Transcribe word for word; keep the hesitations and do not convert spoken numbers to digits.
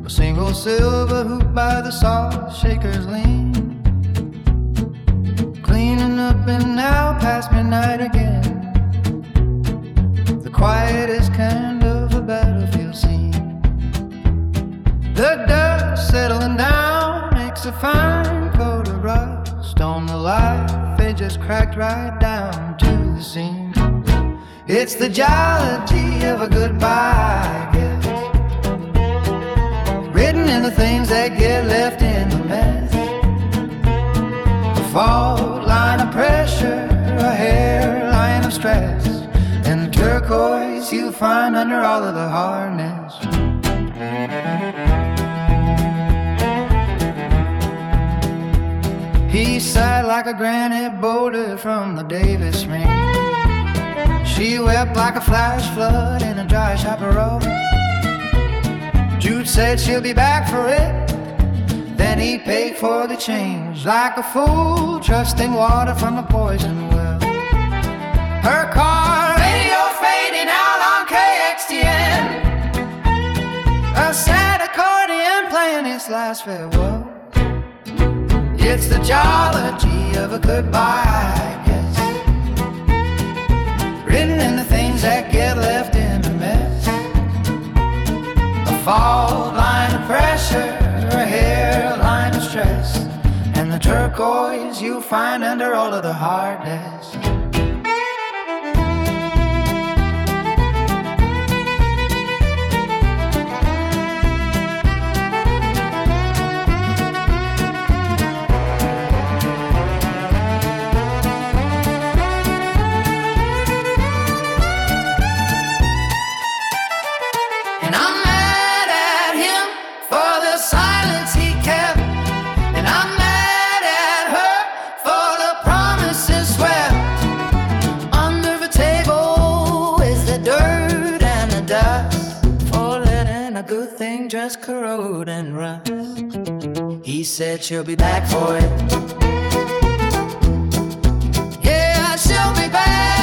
A single silver hoop by the salt shaker's lean, cleaning up and now past midnight again. The quietest kind of a battlefield scene. The dust settling down makes a fine coat of rust on the life they just cracked right down to the seam. It's the jollity of a goodbye, I guess, written in the things that get left in the mess. A fault line of pressure, a hairline of stress, and the turquoise you find under all of the hardness. He sighed like a granite boulder from the Davis ring. She wept like a flash flood in a dry chaparral. Jude said she'll be back for it, then he paid for the change, like a fool trusting water from a poison well. Her car radio fading out on K X T N, a sad accordion playing its last farewell. It's the jollity of a goodbye, I guess, written in the things that get left in the mess. A fault line of pressure, a hairline of stress, and the turquoise you find under all of the hardness. Just corrode and rust. He said she'll be back for it. Yeah, she'll be back.